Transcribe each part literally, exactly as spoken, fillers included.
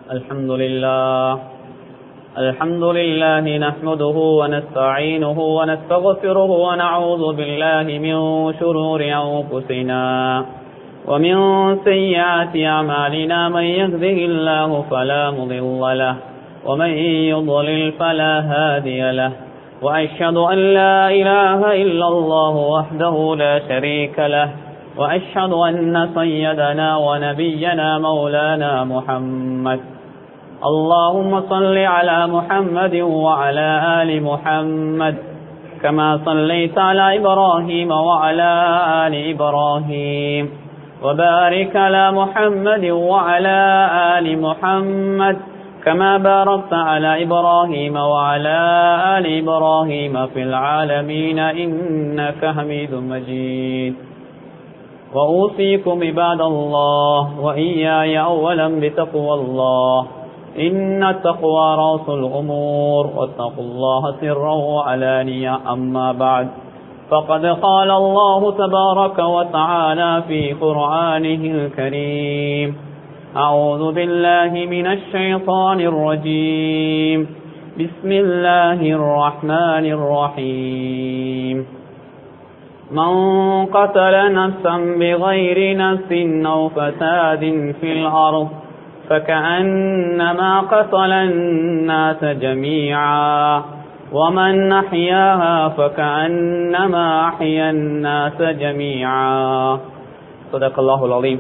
الحمد لله الحمد لله نحمده ونستعينه ونستغفره ونعوذ بالله من شرور أنفسنا ومن سيئات أعمالنا. من يهده الله فلا مضل له ومن يضلل فلا هادي له. وأشهد أن لا إله إلا الله وحده لا شريك له. وأشهد أن سيدنا ونبينا مولانا محمد. اللهم صل على محمد وعلى آل محمد كما صليت على إبراهيم وعلى آل إبراهيم. وبارك على محمد وعلى آل محمد كما باركت على إبراهيم وعلى آل إبراهيم في العالمين إنك حميد مجيد. وأوصيكم عباد الله وإياي أولا بتقوى الله. إن التقوى رأس الأمور واتقوا الله سرا وعلانية. أما بعد فقد قال الله تبارك وتعالى في قرآنه الكريم: أعوذ بالله من الشيطان الرجيم. بسم الله الرحمن الرحيم. من قتل نفسا بغير نفس أو فساد في الأرض فكأنما قتل الناس جميعا ومن أحياها فكأنما أحيا الناس جميعا. صدق الله العظيم.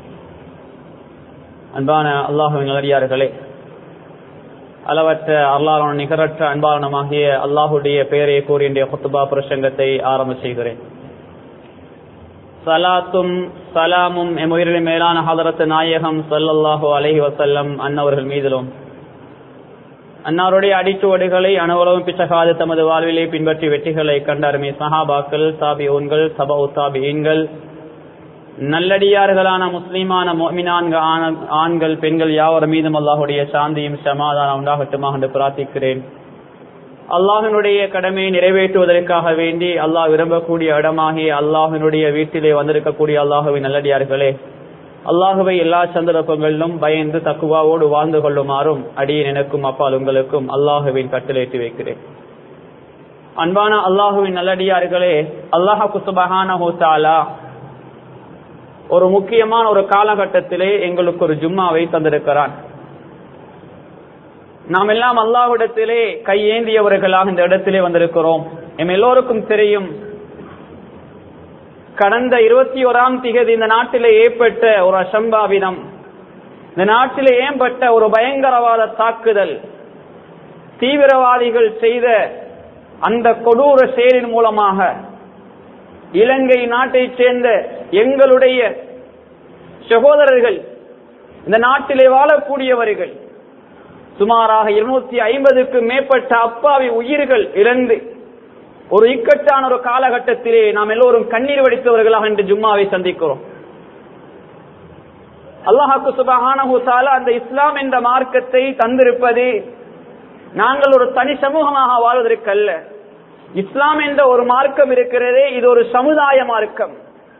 அன்பான அல்லாஹுவின் நல்லடியார்களே, அளவற்ற அல்லாஹ்வின் நிகரற்ற அன்பானமாகிய அல்லாஹுடைய பெயரை கூறி இன்றைய குத்பா பிரசங்கத்தை ஆரம்ப செய்கிறேன். சலாத்தும் சலாமும் எம்முயிரின் மேலான ஹதரத் நாயகம் ஸல்லல்லாஹு அலைஹி வஸல்லம் அன்னவர்கள் மீதிலும், அன்னாருடைய அடிச்சுவடுகளை அனுவலகம் பிச்சகாது தமது வாழ்விலே பின்பற்றி வெற்றிகளை கண்டாருமே சஹாபாக்கள், தாபிஊன்கள், தபஉ தாபிஈன்கள், நல்லடியார்களான முஸ்லிமான முஃமினான்க ஆண்கள் பெண்கள் யாவர் மீதும் அல்லாஹுடைய சாந்தியும் சமாதானம் உண்டாகட்டுமாக என்று பிரார்த்திக்கிறேன். அல்லாஹினுடைய கடமையை நிறைவேற்றுவதற்காக வேண்டி அல்லாஹ் விரும்பக்கூடிய இடமாகிய அல்லாஹினுடைய வீட்டிலே வந்திருக்கக்கூடிய அல்லாஹுவின் நல்லடியார்களே, அல்லாஹுவை எல்லா சந்தர்ப்பங்களிலும் பயந்து தக்குவாவோடு வாழ்ந்து கொள்ளுமாறும் அடியேன் எனக்கும் அப்பால் உங்களுக்கும் அல்லாஹுவின் கட்டளையிட்டு வைக்கிறேன். அன்பான அல்லாஹுவின் நல்லடியார்களே, அல்லாஹ் சுப்ஹானஹு வ தஆலா ஒரு முக்கியமான ஒரு காலகட்டத்திலே எங்களுக்கு ஒரு ஜும்மாவை தந்திருக்கிறான். நாம் எல்லாம் அல்லாஹ்விடத்திலே கையேந்தியவர்களாக இந்த இடத்திலே வந்திருக்கிறோம். எம் எல்லோருக்கும் தெரியும், கடந்த இருபத்தி ஓராம் திகதி இந்த நாட்டிலே ஏற்பட்ட ஒரு அசம்பாவிதம், இந்த நாட்டிலே ஏற்பட்ட ஒரு பயங்கரவாத தாக்குதல், தீவிரவாதிகள் செய்த அந்த கொடூர செயலின் மூலமாக இலங்கை நாட்டை சேர்ந்த எங்களுடைய சகோதரர்கள், இந்த நாட்டிலே வாழக்கூடியவர்கள், சுமாராக இருநூத்தி ஐம்பதுக்கு மேற்பட்ட அப்பாவி உயிர்கள் இழந்து ஒரு இக்கட்டான ஒரு காலகட்டத்திலே நாம் எல்லோரும் கண்ணீர் வடித்தவர்களாக இன்று ஜும்மாவை சந்திக்கிறோம். அல்லாஹ் சுப்ஹானஹு வ தஆலா அந்த இஸ்லாம் என்ற மார்க்கத்தை தந்திருப்பது நாங்கள் ஒரு தனி சமூகமாக வாழ்வதற்கல்ல. இஸ்லாம் என்ற ஒரு மார்க்கம் இருக்கிறதே, இது ஒரு சமுதாய மார்க்கம்.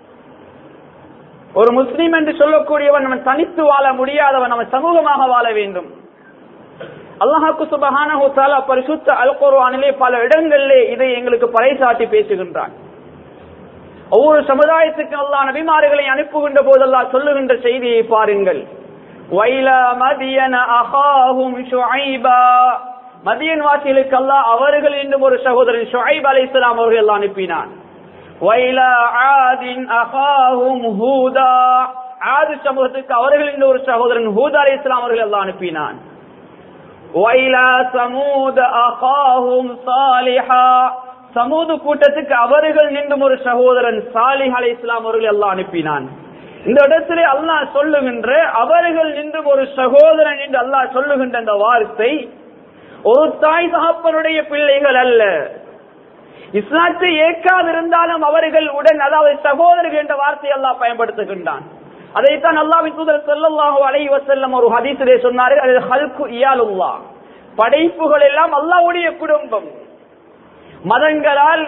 ஒரு முஸ்லிம் என்று சொல்லக்கூடியவன் நம்ம தனித்து வாழ முடியாதவன், நம்ம சமூகமாக வாழ வேண்டும். அல்லாஹ் சுப்ஹானஹு வ தஆலா பரிசுத்த அல் குர்ஆனிலே பல இடங்களிலே இதை எங்களுக்கு பறைசாட்டி பேசுகின்றான். ஒவ்வொரு சமுதாயத்துக்கு அல்லாஹ் நபிமார்களை அனுப்புகின்ற போது அல்லாஹ் சொல்லுகின்ற செய்தியை பாருங்கள். வைலா மதியன அஹாஹும் ஷுஐபா, மதியன் வாசிகளுக்கு அல்லாஹ் அவர்கள் என்னும் ஒரு சகோதரன் ஷுஐப் அலைஹிஸ்ஸலாம் அவர்கள் அல்லாஹ் அனுப்பினான். வைலா ஆதின் அஹாஹும் ஹூதா, ஆது சமூகத்துக்கு அவர்கள் என்னும் ஒரு சகோதரன் ஹூத் அலைஹிஸ்ஸலாம் அவர்கள் அல்லாஹ் அனுப்பினான். வைலா சமூத அஹாஹும் சாலிஹா, சமூது கூட்டத்துக்கு அவர்கள் நின்றும் ஒரு சகோதரன் சாலிஹ் அலைஹிஸ்ஸலாம் அவர்கள் அல்லாஹ் அனுப்பினான். இந்த இடத்திலே அல்லாஹ் சொல்லுகின்ற அவர்கள் நின்றும் ஒரு சகோதரன் என்று அல்லாஹ் சொல்லுகின்ற அந்த வார்த்தை ஒரு தாய் தகப்பனுடைய பிள்ளைகள் அல்ல. இஸ்லாத்தை ஏற்காதிருந்தாலும் அவர்கள் உடன், அதாவது சகோதரர்கள் என்ற வார்த்தை அல்லாஹ் பயன்படுத்துகின்றான். அதைத்தான் அல்லாஹ்வின் தூதர் ஸல்லல்லாஹு அலைஹி வஸல்லம் ஒரு ஹதீஸிலே சொன்னார்கள், அது ஹல்கு இயாலுல்லாஹ், படைப்புகள் எல்லாம் அல்லாஹ்வுடைய குடும்பம். மதங்களால்,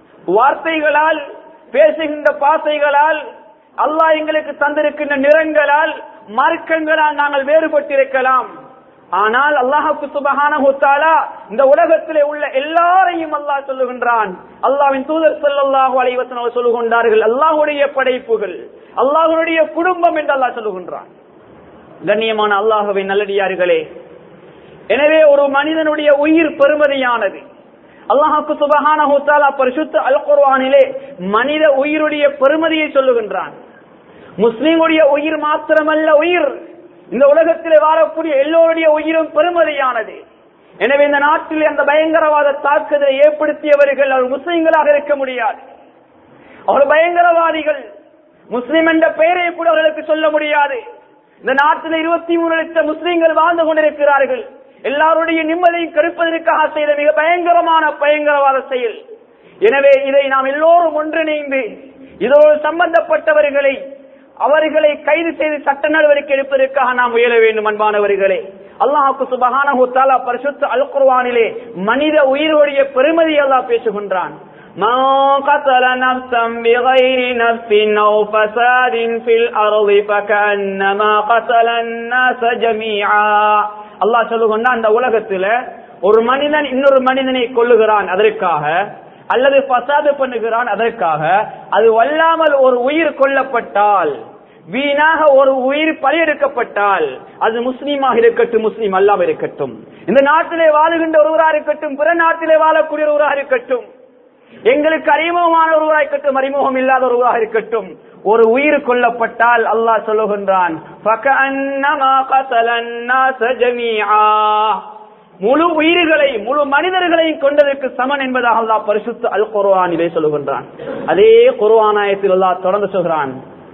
வார்த்தைகளால், பேசுகின்ற பாசைகளால், அல்லாஹ் எங்களுக்கு தந்திருக்கின்ற நிறங்களால், மார்க்கங்களால் நாங்கள் வேறுபட்டிருக்கலாம். ஆனால் அல்லாஹ்வுக்கு சுப்ஹானஹு வ தஆலா இந்த உலகத்திலே உள்ள எல்லாரையும் அல்லாஹ் சொல்லுகின்றான். அல்லாஹ்வின் தூதர் ஸல்லல்லாஹு அலைஹி வஸல்லம் சொல்லுகின்றார்கள், அல்லாஹ்வுடைய படைப்புகள், அல்லாஹ்வுடைய குடும்பம் என்று அல்லாஹ் சொல்லுகின்றான். கண்ணியமான அல்லாஹ்வின் நல்லடியார்களே, எனவே ஒரு மனிதனுடைய உயிர் பெருமதியானது. அல்லாஹ்வுக்கு சுப்ஹானஹு வ தஆலா பரிசுத்த அல் குர்ஆனிலே மனித உயிருடைய பெருமதியை சொல்லுகின்றான். முஸ்லிமுடைய உயிர் மாத்திரமல்ல, உயிர் இந்த உலகத்திலே வாழக்கூடிய எல்லோருடைய உயிரும் பெருமதியானது. எனவே இந்த நாட்டில் அந்த பயங்கரவாத தாக்குதலை ஏற்படுத்தியவர்கள் அவர் முஸ்லிம்களாக இருக்க முடியாது. அவர் பயங்கரவாதிகள். முஸ்லிம் என்ற பெயரை கூட அவர்களுக்கு சொல்ல முடியாது. இந்த நாட்டில் இருபத்தி மூணு லட்சம் முஸ்லிம்கள் வாழ்ந்து கொண்டிருக்கிறார்கள். எல்லாருடைய நிம்மதியை கெடுப்பதற்காக செய்த மிக பயங்கரமான பயங்கரவாத செயல். எனவே இதை நாம் எல்லோரும் ஒன்றிணைந்து இதோடு சம்பந்தப்பட்டவர்களை அவர்களை கைது செய்து சட்ட நடவடிக்கை எடுப்பதற்காக நாம் முயல வேண்டும். அன்பானவர்களே, அல்லாஹ்வுக்கு சுப்ஹானஹு வ தஆலா பரிசுத்த அல் குர்ஆனிலே மனித உயிருடைய பெருமதி அல்லாஹ் பேசுகின்றான். மா கதல நஃப்ஸன் பிகைரி நஃப்ஸின் அவ் ஃபஸாதின் ஃபில் அர்தி ஃபகன்னமா கதலன் நாஸ ஜமீஆ. அல்லாஹ் சொல்லுகின்றான், அந்த உலகத்துல ஒரு மனிதன் இன்னொரு மனிதனை கொல்லுகிறான் அதற்காக, அல்லது ஃபசாது பண்ணுகிறான் அதற்காக, அது வல்லாமல் ஒரு உயிர் கொல்லப்பட்டால், வீணாக ஒரு உயிர் பலியெடுக்கப்பட்டால், அது முஸ்லீமாக இருக்கட்டும் முஸ்லீம் அல்லாம இருக்கட்டும், இந்த நாட்டிலே வாழுகின்ற ஒருவராக இருக்கட்டும், பிற நாட்டிலே வாழக்கூடிய ஒருவராக இருக்கட்டும், எங்களுக்கு அறிமுகமான ஒருவராக இருக்கட்டும், அறிமுகம் இல்லாத ஒருவராக இருக்கட்டும், ஒரு உயிர் கொல்லப்பட்டால் அல்லாஹ் சொல்லுகின்றான், ஃபகஅன்னமா கதலன் நாஸ ஜமீஆ, முழு உயிர்களை முழு மனிதர்களையும் கொண்டதற்கு சமன் என்பதாக அல்லாஹ் பரிசுத்த அல் குர்ஆனிலே சொல்லுகின்றான். அதே குர்ஆன் ஆயத்தில் அல்லாஹ் தொடர்ந்து சொல்கிறான்,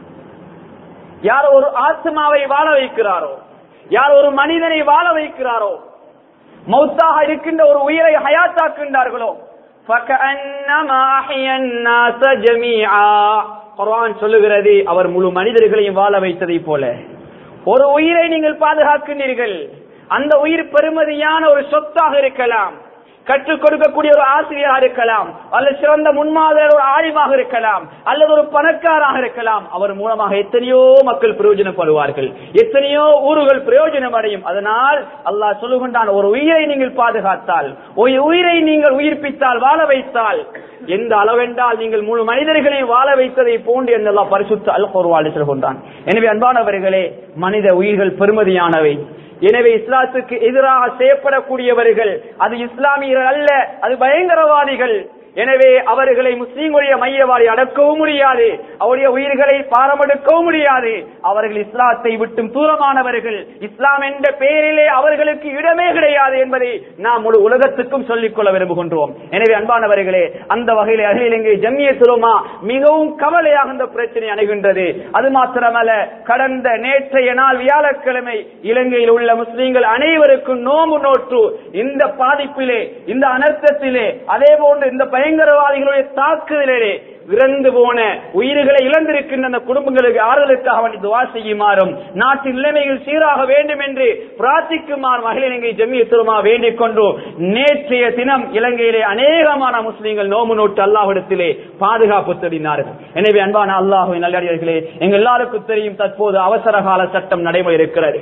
யார் ஒரு ஆத்மாவை வாழ வைக்கிறாரோ, யார் ஒரு மனிதனை வாழ வைக்கிறாரோ, மௌத்தாக இருக்கின்ற ஒரு உயிரை ஹயாத்தாக்குகின்றார்களோ, ஃபகஅன்னமா அஹ்யன் நாஸ ஜமீஆ, குர்ஆன் சொல்லுகிறது அவர் முழு மனிதர்களையும் வாழ வைத்ததை போல ஒரு உயிரை நீங்கள் பாதுகாக்கின்றீர்கள். அந்த உயிர் பெருமதியான ஒரு சொத்தாக இருக்கலாம், கற்றுக் கொடுக்கக்கூடிய ஒரு ஆசிரியராக இருக்கலாம், அல்லது சிறந்த முன்மாதிரி ஒரு ஆலிமாக இருக்கலாம், அல்லது ஒரு பணக்காராக இருக்கலாம். அவர் மூலமாக எத்தனையோ மக்கள் பிரயோஜனப்படுவார்கள், எத்தனையோ ஊர்கள் பிரயோஜனம் அடையும். அதனால் அல்லாஹ் சொல்லுகின்றான், ஒரு உயிரை நீங்கள் பாதுகாத்தால், ஒரு உயிரை நீங்கள் உயிர்ப்பித்தால், வாழ வைத்தால், எந்த அளவென்றால் நீங்கள் முழு மனிதர்களை வாழ வைத்ததை போன்று என்று அல்லாஹ் பரிசுத்த அல் குர்ஆனில் சொல்கின்றான். எனவே அன்பானவர்களே, மனித உயிர்கள் பெருமதியானவை. எனவே இஸ்லாத்துக்கு எதிராக செய்யப்படக்கூடியவர்கள் அது இஸ்லாமியர்கள் அல்ல, அது பயங்கரவாதிகள். எனவே அவர்களை முஸ்லீம்களுடைய மையவாடி அடக்கவும் முடியாது, அவருடைய உயிர்களை பாரமெடுக்கவும் முடியாது. அவர்கள் இஸ்லாத்தை விட்டும் தூரமானவர்கள். இஸ்லாம் என்ற பெயரிலே அவர்களுக்கு இடமே கிடையாது என்பதை நாம் முழு உலகத்துக்கும் சொல்லிக் கொள்ள விரும்புகின்றோம். எனவே அன்பானவர்களே, அந்த வகையில் அகில இலங்கை ஜம்மியத் உலமா மிகவும் கவலையாக இந்த பிரச்சனை அணுகின்றது. அது மாத்திரமல்ல, கடந்த நேற்றைய நாள் வியாழக்கிழமை இலங்கையில் உள்ள முஸ்லீம்கள் அனைவருக்கும் நோம்பு நோற்று இந்த பாதிப்பிலே, இந்த அனர்த்தத்திலே, அதே போன்று இந்த பயங்கரவாதிகளுடைய தாக்குதலிலே இறந்து போன உயிர்களை இழந்திருக்கின்ற அந்த குடும்பங்களுக்கு ஆறுதலுக்காக வேண்டி துஆ செய்யுமாறும், நாட்டின் நிலைமைகள் சீராக வேண்டும் என்று பிரார்த்திக்குமாறு அகில இலங்கை ஜம்மியத் உலமா வேண்டிக் கொண்டு, நேற்றைய தினம் இலங்கையிலே அநேகமான முஸ்லீம்கள் நோம்பு நோட்டு அல்லாஹ்விடத்திலே பாதுகாப்பு தேடினார்கள். எனவே அன்பான அல்லாஹ்வின் நல்லடியார்களே, எங்க எல்லாருக்கும் தெரியும், தற்போது அவசர கால சட்டம் நடைமுறை இருக்கிறது.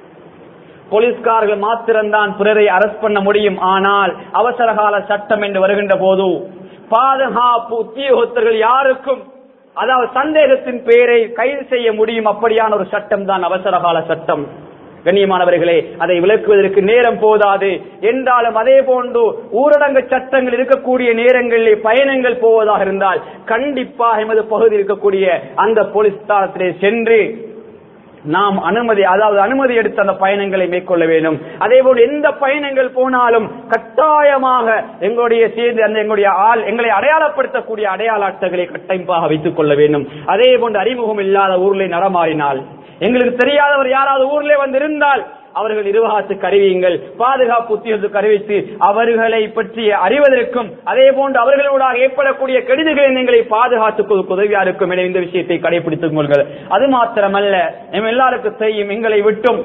போலீஸ்காரர்கள் மாத்திரம்தான் பிறரை அரெஸ்ட் பண்ண முடியும். ஆனால் அவசர கால சட்டம் என்று வருகின்ற போது பாதுகாப்பு உத்தியோகத்தர்கள் யாருக்கும், அதாவது சந்தேகத்தின் பெயரை கைது செய்ய முடியும். அப்படியான ஒரு சட்டம் தான் அவசர கால சட்டம். கண்ணியமானவர்களே, அதை விளக்குவதற்கு நேரம் போதாது என்றாலும், அதே போன்று ஊரடங்கு சட்டங்கள் இருக்கக்கூடிய நேரங்களில் பயணங்கள் போவதாக இருந்தால் கண்டிப்பாக எமது பகுதியில் இருக்கக்கூடிய அந்த போலீஸ் ஸ்தானத்திலே சென்று நாம் அனுமதி, அதாவது அனுமதி எடுத்து அந்த பயணங்களை மேற்கொள்ள வேண்டும். அதே போல் எந்த பயணங்கள் போனாலும் கட்டாயமாக எங்களுடைய சேர்ந்து அந்த எங்களுடைய ஆள் எங்களை அடையாளப்படுத்தக்கூடிய அடையாள அட்டைகளை கட்டாயமாக வைத்துக் கொள்ள வேண்டும். அதே போன்று அறிமுகம் இல்லாத ஊரில் நடமாறினால், எங்களுக்கு தெரியாதவர் யாராவது ஊரிலே வந்து இருந்தால் அவர்கள் நிர்வாகத்துக்கு அறிவியுங்கள், பாதுகாப்பு உத்தியோகத்துக்கு அறிவித்து அவர்களை பற்றி அறிவதற்கும், அதே போன்று அவர்களோடாக ஏற்படக்கூடிய கெடுதிகளை நீங்களை பாதுகாத்துக் கொள்வதற்கு உதவியா இருக்கும். என இந்த விஷயத்தை கடைபிடித்துக் கொள்ளுங்கள். அது மாத்திரமல்ல, நம்ம எல்லாருக்கும் செய்யும், எங்களை விட்டும்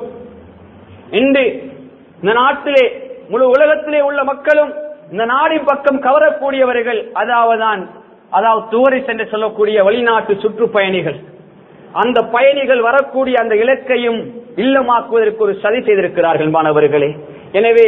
இன்று இந்த நாட்டிலே முழு உலகத்திலே உள்ள மக்களும் இந்த நாடின் பக்கம் கவரக்கூடியவர்கள், அதாவது அதாவது டூரிஸ்ட் என்று சொல்லக்கூடிய வெளிநாட்டு சுற்றுப்பயணிகள். அந்த பயணிகள் வரக்கூடிய அந்த இலக்கையும் இல்லமாக்குவதற்கு ஒரு சதி செய்திருக்கிறார்கள் மாணவர்களே. எனவே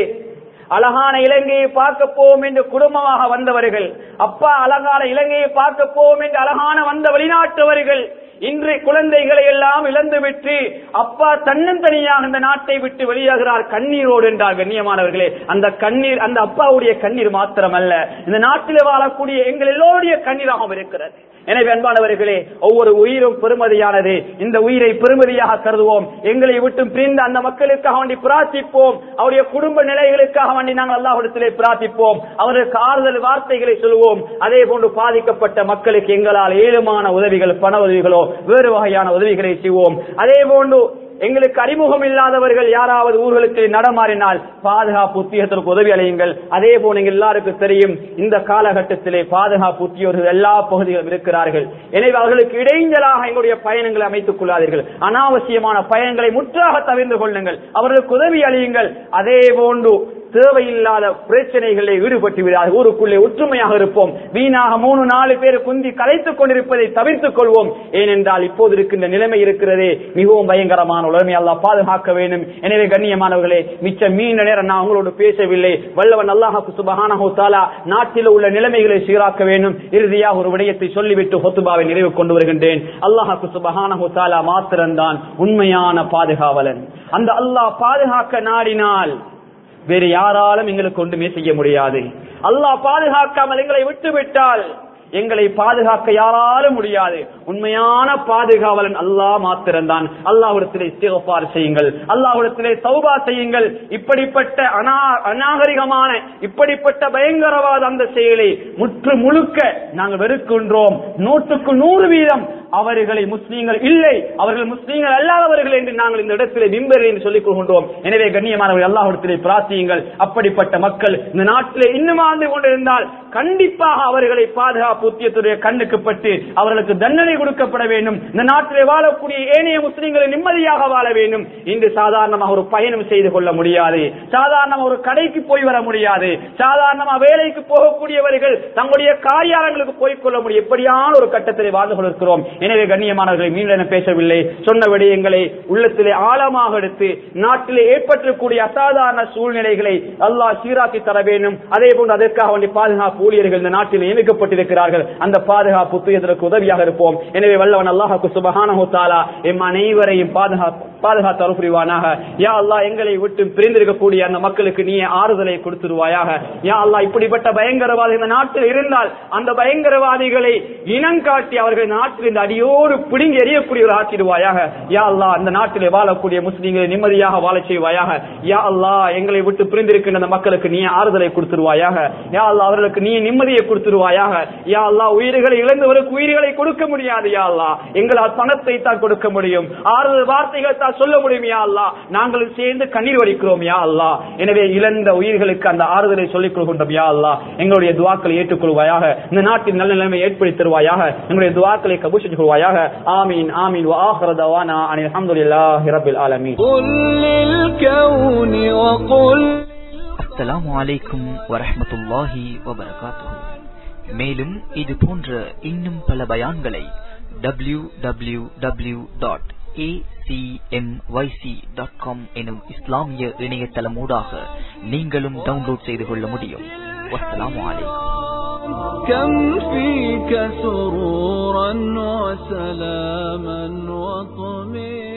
அழகான இலங்கையை பார்க்க போவோம் என்று குடும்பமாக வந்தவர்கள், அப்பா அழகான இலங்கையை பார்க்க போவோம் என்று அழகான வந்த வெளிநாட்டவர்கள் இன்று குழந்தைகளை எல்லாம் இழந்துவிட்டு அப்பா தன்னந்தனியாக இந்த நாட்டை விட்டு வெளியாகிறார் கண்ணீரோடு என்றார். கண்ணியமானவர்களே, அந்த கண்ணீர் அந்த அப்பாவுடைய கண்ணீர் மாத்திரமல்ல, இந்த நாட்டில் வாழக்கூடிய எங்கள் எல்லோருடைய கண்ணீராகவும் இருக்கிறது. எனவே அன்பானவர்களே, ஒவ்வொரு உயிரும் பெருமதியானது. இந்த உயிரை பெருமதியாக கருதுவோம். எங்களை விட்டு பிரிந்த அந்த மக்களுக்காக வேண்டி பிரார்த்திப்போம். அவருடைய குடும்ப நிலைகளுக்காக வேண்டி நாங்கள் அல்லாஹ்விடத்திலே பிரார்த்திப்போம். அவருக்கு ஆறுதல் வார்த்தைகளை சொல்வோம். அதே போன்று பாதிக்கப்பட்ட மக்களுக்கு எங்களால் ஏழுமான உதவிகள், பண உதவிகளோ வேறு வகையான உதவிகளை செய்வோம். அதே போன்று எங்களுக்கு அறிமுகம் இல்லாதவர்கள் யாராவது ஊர்களுக்கு நடமாறினால் பாதுகாப்பு உத்தியோகத்திற்கு உதவி அளியுங்கள். அதே போல எல்லாருக்கும் தெரியும், இந்த காலகட்டத்திலே பாதுகாப்பு உத்தியோகர்கள் எல்லா பகுதிகளும் இருக்கிறார்கள். எனவே அவர்களுக்கு இடைஞ்சலாக எங்களுடைய பயணங்களை அமைத்துக் கொள்ளாதீர்கள். அனாவசியமான பயணங்களை முற்றாக தவிர்த்து கொள்ளுங்கள். அவர்களுக்கு உதவி அளியுங்கள். அதே போன்று தேவையில்லாத பிரச்சனைகளை ஈடுபட்டு விடாது. ஊருக்குள்ளே ஒற்றுமையாக இருப்போம். வீணாக மூணு நாலு பேர் குந்தி கலைத்துக் கொண்டிருப்பதை தவிர்த்துக் கொள்வோம். ஏனென்றால் இப்போது இருக்கின்ற நிலைமை இருக்கிறதே மிகவும் பயங்கரமான உலகமே. அல்லாஹ் பாதுகாக்க வேண்டும். எனவே கண்ணியமானவர்களே, மிச்சம் மீண்ட நேரம் நான் உங்களோடு பேசவில்லை. வல்லவன் அல்லாஹ் சுப்ஹானஹு தஆலா நாட்டில் உள்ள நிலைமைகளை சீராக்க வேண்டும். இறுதியாக ஒரு விடயத்தை சொல்லிவிட்டு ஹுத்பாவை நிறைவு கொண்டு வருகின்றேன். அல்லாஹ் சுப்ஹானஹு தஆலா மாத்திரம்தான் உண்மையான பாதுகாவலன். அந்த அல்லாஹ் பாதுகாக்க நாடினால் வேறு யாராலும் எங்களுக்கு ஒன்றுமே செய்ய முடியாது. அல்லாஹ் பாதுகாக்காமல் எங்களை விட்டுவிட்டால் எங்களை பாதுகாக்க யாராலும் முடியாது. உண்மையான பாதுகாவலன் அல்லாஹ் மாத்திரம்தான். அல்லாஹ்விடத்திலே இஸ்திக்ஃபார் செய்யுங்கள், அல்லாஹ்விடத்திலே தௌபா செய்யுங்கள். இப்படிப்பட்ட அநாகரிகமான இப்படிப்பட்ட பயங்கரவாத அந்த செயலை முற்று முழுக்க நாங்கள் வெறுக்கின்றோம். நூற்றுக்கு நூறு வீதம் அவர்களை முஸ்லீம்கள் இல்லை, அவர்கள் முஸ்லீம்கள் அல்லாதவர்கள் என்று நாங்கள் இந்த இடத்திலே மிம்பர் என்று சொல்லிக் கொள்கின்றோம். எனவே கண்ணியமானவர்கள் அல்லாஹ்விடத்திலே பிரார்த்தியுங்கள். அப்படிப்பட்ட மக்கள் இந்த நாட்டிலே இன்னும் ஆண்டு கொண்டிருந்தால் கண்டிப்பாக அவர்களை பாதுகாப்பு உத்தியத்துடைய கண்ணுக்கு பட்டு அவர்களுக்கு தண்டனை கொடுக்கப்பட வேண்டும். இந்த நாட்டிலே வாழக்கூடிய ஏனைய முஸ்லீம்களை நிம்மதியாக வாழ வேண்டும். இன்று சாதாரணமாக ஒரு பயணம் செய்து கொள்ள முடியாது, சாதாரணமாக ஒரு கடைக்கு போய் வர முடியாது, சாதாரணமாக வேலைக்கு போகக்கூடியவர்கள் தங்களுடைய காரியாலயங்களுக்கு போய்கொள்ள முடியும். எப்படியான ஒரு கட்டத்திலே வாழ்ந்து கொண்டிருக்கிறோம். எனவே கண்ணியமானவர்களை மீண்டும் பேசவில்லை, சொன்ன விடயங்களை உள்ளத்திலே ஆழமாக எடுத்து நாட்டிலே ஏற்பட்டிருக்கூடிய அசாதாரண சூழ்நிலைகளை அல்லாஹ் சீராக்கி தர வேண்டும். அதே போன்று அதற்காக வேண்டிய பாதுகாப்பு ஊழியர்கள் இந்த நாட்டில் நியமிக்கப்பட்டிருக்கிறார்கள். அந்த பாதுகாப்பு உத்தியோகத்திற்கு உதவியாக இருப்போம். எனவே வல்லவன் அல்லாஹ் சுப்ஹானஹு தஆலா எம் அனைவரையும் பாதுகாப்பு பாதுகாத்து அருள் புரிவானாக. யா அல்லாஹ், எங்களை விட்டு பிரிந்திருக்கக்கூடிய அந்த மக்களுக்கு நீ ஆறுதலை கொடுத்துருவாயாக. யா அல்லாஹ், இப்படிப்பட்ட பயங்கரவாதி இந்த நாட்டில் இருந்தால் அந்த பயங்கரவாதிகளை இனங்காட்டி அவர்கள் நாட்டில் இந்த அடியோடு பிடுங்கி எறியக்கூடியவர் ஆக்கிடுவாயாக. யா அல்லாஹ், அந்த நாட்டிலே வாழக்கூடிய முஸ்லிம்களை நிம்மதியாக வாழ செய்வாயாக. யா அல்லாஹ், எங்களை விட்டு பிரிந்திருக்கின்ற அந்த மக்களுக்கு நீ ஆறுதலை கொடுத்துருவாயாக. யா அல்லாஹ், அவர்களுக்கு நீ நிம்மதியை கொடுத்துருவாயாக. யா அல்லாஹ், உயிர்களை இழந்தவருக்கு உயிர்களை கொடுக்க முடியாது. யா அல்லாஹ், எங்களால் பணத்தை தான் கொடுக்க முடியும், ஆறுதல் வார்த்தைகள் தான் சொல்ல முடியும். யா அல்லாஹ், நாங்கள் சேர்ந்து கண்ணீர் வடிக்கிறோம். யா அல்லாஹ், எனவே இழந்த உயிர்களுக்கு அந்த ஆறுதலை சொல்லிக் கொள்கின்றோம். யா அல்லாஹ், எங்களுடைய துஆக்களை ஏற்றுக்கொள்வாயாக. இந்த நாட்டின் நல்ல நிலைமை ஏற்படுத்தி தருவாயாக. எங்களுடைய துஆக்களை கபூல் செய்து கொள்வாயாக. ஆமீன் ஆமீன். வ ஆகிரு தவானா அனில் ஹம்துலில்லாஹி ரப்பில் ஆலமீன். அஸ்ஸலாமு அலைக்கும் வரஹ்மத்துல்லாஹி வபரகாத்துஹு. மேலும் இது போன்ற இன்னும் பல பயான்களை W W W dot A C M Y C dot com எனும் இஸ்லாமிய இணையதளம் ஊடாக நீங்களும் டவுன்லோட் செய்து கொள்ள முடியும். வஸ்ஸலாமு அலைக்கும். كم فيك سرورا وسلاما وطمئنا